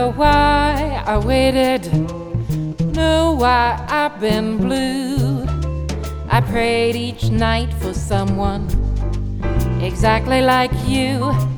know why I waited, know why I've been blue. I prayed each night for someone exactly like you.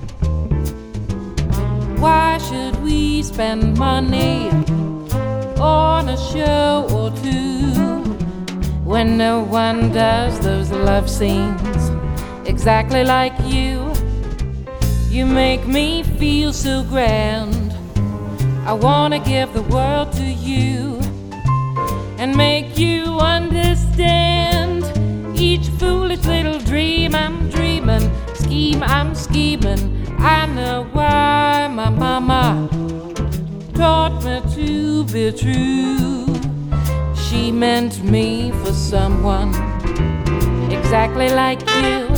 Why should we spend money on a show or two when no one does those love scenes exactly like you? You make me feel so grand. I wanna give the world to you and make you understand each foolish little dream I'm dreaming, scheme I'm scheming. I know why my mama taught me to be true. She meant me for someone exactly like you.